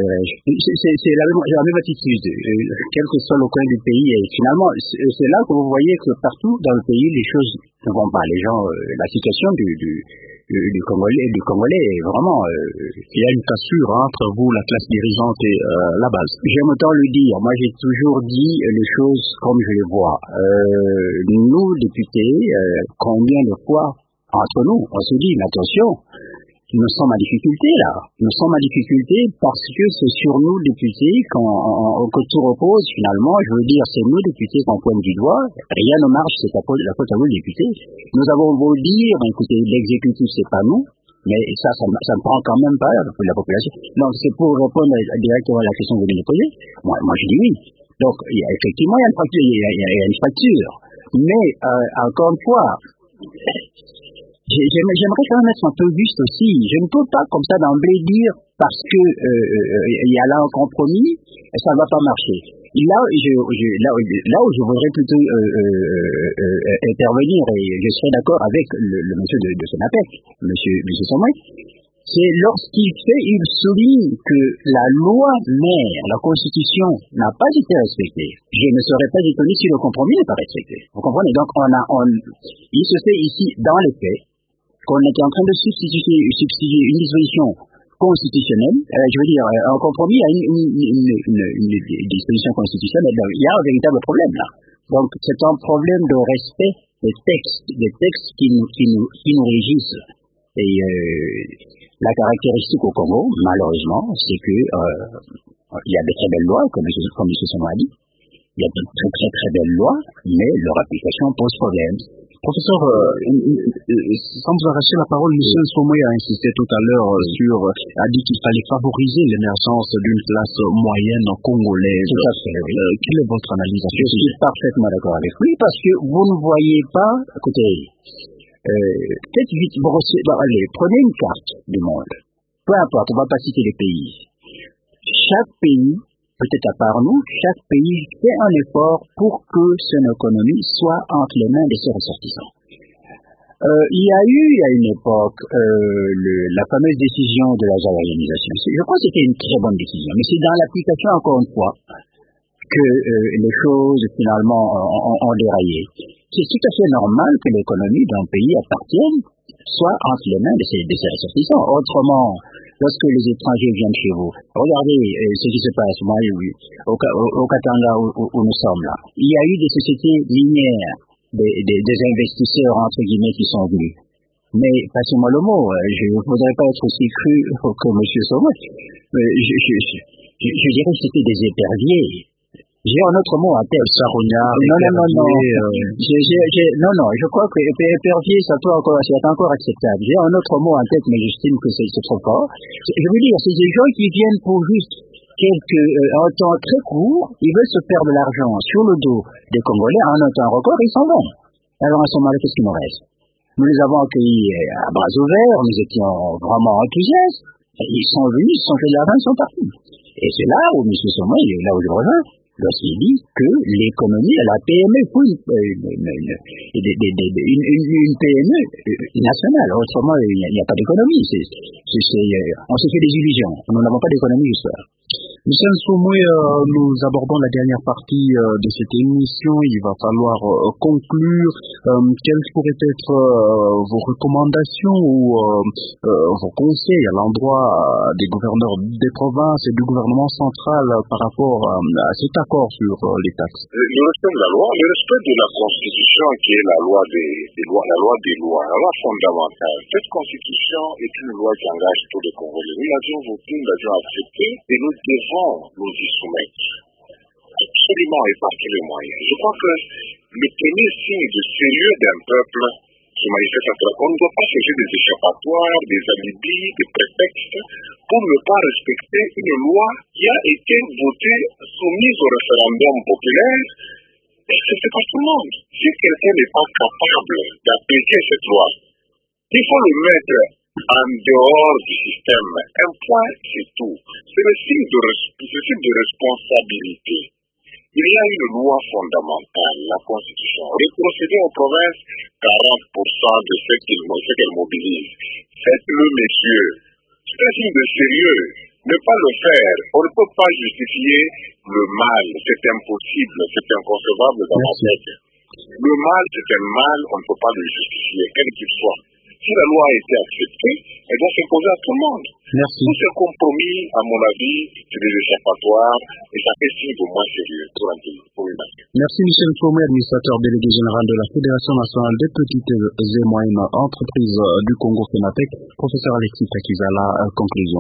Speaker 2: C'est la même, la même attitude, quel que soit le coin du pays. Et finalement, c'est là que vous voyez que partout dans le pays, les choses ne vont pas. Les gens, la situation du, du, du Congolais, du Congolais est vraiment, euh, il y a une cassure entre vous, la classe dirigeante et euh, la base. J'aime autant le dire. Moi, j'ai toujours dit les choses comme je les vois. Euh, nous, députés, euh, combien de fois entre nous, on se dit, mais attention, nous sommes en difficulté là. Nous sommes en difficulté parce que c'est sur nous, députés, qu'on, que tout repose finalement. Je veux dire, c'est nous, députés, qu'on pointe du doigt. Rien ne marche, c'est la faute à vous, députés. Nous avons beau dire, écoutez, l'exécutif, c'est pas nous. Mais ça, ça, ça ne prend quand même pas la population. Donc, c'est pour répondre directement à la question que vous venez de poser. Moi, moi, je dis oui. Donc, il y a, effectivement, il y a une fracture. Il y a, il y a une fracture. Mais, euh, encore une fois, j'aimerais quand même être un peu juste aussi. Je ne peux pas comme ça d'emblée dire parce que euh, il y a là un compromis, ça ne va pas marcher. Là, je, je, là, là où je voudrais plutôt euh, euh, euh, intervenir, et je serai d'accord avec le, le monsieur de, de Senapec, monsieur, monsieur Sommet, c'est lorsqu'il fait, il souligne que la loi mère, la Constitution, n'a pas été respectée. Je ne serais pas étonné si le compromis n'est pas respecté. Vous comprenez? Donc, on a, on, il se fait ici, dans les faits, qu'on était en train de substituer, substituer une disposition
Speaker 5: constitutionnel, euh, je veux dire, un compromis à une, une, une, une, une disposition constitutionnelle. Il y a un véritable problème là. Donc c'est un problème de respect des textes, des textes qui nous, qui nous, qui nous régissent. Et euh, la caractéristique au Congo, malheureusement, c'est que euh, il y a de très belles lois, comme, comme M. Souma a dit. Il y a de très très très belles lois, mais leur application pose problème.
Speaker 2: Professeur, euh, euh, sans vous arracher la parole, M. Souma a insisté tout à l'heure sur, a dit qu'il fallait favoriser l'émergence d'une classe moyenne congolaise.
Speaker 5: Tout à fait, oui.
Speaker 2: Euh, quelle est votre analyse à ce sujet?
Speaker 5: Je suis parfaitement d'accord avec lui, parce que vous ne voyez pas, écoutez, euh, peut-être vite brosser, bah, allez, prenez une carte du monde. Peu importe, on ne va pas citer les pays. Chaque pays, peut-être à part nous, chaque pays fait un effort pour que son économie soit entre les mains de ses ressortissants. Euh, il y a eu, à une époque, euh, le, la fameuse décision de la organisation. Je crois que c'était une très bonne décision, mais c'est dans l'application, encore une fois, que euh, les choses, finalement, ont, ont, ont déraillé. C'est tout à fait normal que l'économie d'un pays appartienne soit entre les mains de ses, de ses ressortissants. Autrement, lorsque les étrangers viennent chez vous, regardez euh, ce qui se passe, moi, oui, au, au, au Katanga où, où, où nous sommes là. Il y a eu des sociétés minières, des, des, des investisseurs, entre guillemets, qui sont venus. Mais, passez-moi le mot, je ne voudrais pas être aussi cru que M. Souma. Je, je, je, je, je dirais que c'était des éperviers. J'ai un autre mot en tête.
Speaker 2: Charognard,
Speaker 5: non, non, non, non.
Speaker 2: Euh...
Speaker 5: J'ai, j'ai, j'ai, non, non, je crois que épervier, ça peut encore, c'est encore acceptable. J'ai un autre mot en tête, mais j'estime que c'est, c'est trop fort. Je veux dire, c'est des gens qui viennent pour juste quelques, euh, un temps très court, ils veulent se faire de l'argent sur le dos des Congolais en un temps record, ils s'en vont. Alors, à ce moment-là, qu'est-ce qu'il nous reste? Nous les avons accueillis à bras ouverts, nous étions vraiment enthousiastes. Ils sont venus, ils se sont fait de l'argent, ils sont partis. Et c'est là où M. Souma, il est là où je le rejoins, lorsqu'il dit que l'économie, la P M E, il faut une, une, une, une, une, une P M E nationale. Autrement, il n'y a, a pas d'économie. C'est, c'est, c'est, on se fait des illusions. Nous n'avons pas d'économie ce soir.
Speaker 2: Michel Souma, euh, nous abordons la dernière partie euh, de cette émission. Il va falloir euh, conclure. Euh, quelles pourraient être euh, vos recommandations ou euh, euh, vos conseils à l'endroit euh, des gouverneurs des provinces et du gouvernement central euh, par rapport euh, à cet accord sur euh, les taxes?
Speaker 4: Le respect de la loi, le respect de la Constitution qui est la loi des, des lois, la loi des lois, la loi fondamentale. Cette Constitution est une loi qui engage tous les Congolais. Nous l'avions voté, nous l'avions acceptée et nous devons nous y soumettre. Absolument et par tous les moyens. Je crois que le premier signe de sérieux d'un peuple qui manifeste à travers, on ne doit pas chercher des échappatoires, des alibis, des prétextes pour ne pas respecter une loi qui a été votée, soumise au référendum populaire. Et c'est pas tout le monde. Si quelqu'un n'est pas capable d'appliquer cette loi, il faut le mettre en dehors du système. Un point, c'est tout. C'est le signe de, c'est le signe de responsabilité. Il y a une loi fondamentale, la Constitution. Rétrocéder aux provinces quarante pour cent de ce qu'elles mobilisent. Faites-le, messieurs. C'est un signe de sérieux. Ne pas le faire, on ne peut pas justifier le mal. C'est impossible, c'est inconcevable dans ma tête. Le mal, c'est un mal, on ne peut pas le justifier, quel qu'il soit. Si la loi a été acceptée, elle doit s'imposer à tout le monde.
Speaker 2: Merci.
Speaker 4: Tous ces compromis, à mon avis, c'est des échappatoires et ça fait signe de moins sérieux pour un pays, pour une nation.
Speaker 2: Merci Michel Souma, administrateur délégué général de la Fédération nationale des petites et moyennes entreprises du Congo FENATEC. Professeur Alexis Takizala, conclusion.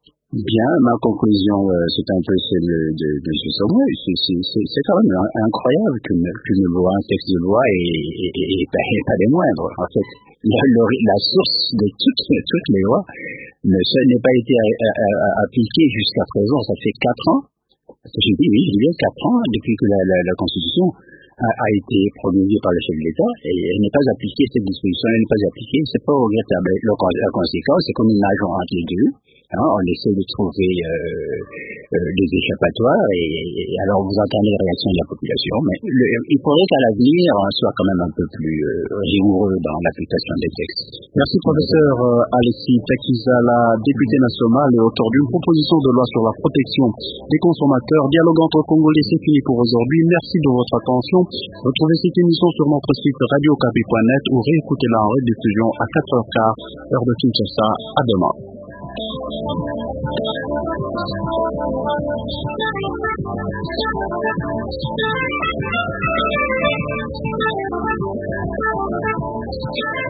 Speaker 5: Bien, ma conclusion, euh, c'est un peu celle de M. Souma. C'est, c'est, c'est, c'est quand même incroyable qu'une, qu'une loi, un texte de loi et, et, et, et, pas, et pas des moindres. En fait, la, la source de toutes, toutes les lois ne n'est pas été à, à, à, appliquée jusqu'à présent. Ça fait quatre ans. Je dis oui, je dis bien quatre ans depuis que la, la, la Constitution a, a été promulguée par le chef de l'État et elle n'est pas appliquée, cette disposition, elle n'est pas appliquée. C'est pas regrettable. La conséquence, c'est que nous nageons entre les deux. Hein, on essaie de trouver euh, euh, des échappatoires et, et alors vous entendez les réactions de la population, mais le, il faudrait qu'à l'avenir on soit quand même un peu plus euh, rigoureux dans l'application des textes.
Speaker 2: Merci professeur euh, Alexis Takizala, député national et auteur d'une proposition de loi sur la protection des consommateurs. Dialogue entre Congolais, c'est fini pour aujourd'hui. Merci de votre attention. Retrouvez cette émission sur notre site radio okapi point net ou réécoutez-la en rediffusion à quatre heures quinze, heure de Kinshasa. À demain.
Speaker 10: Thank you.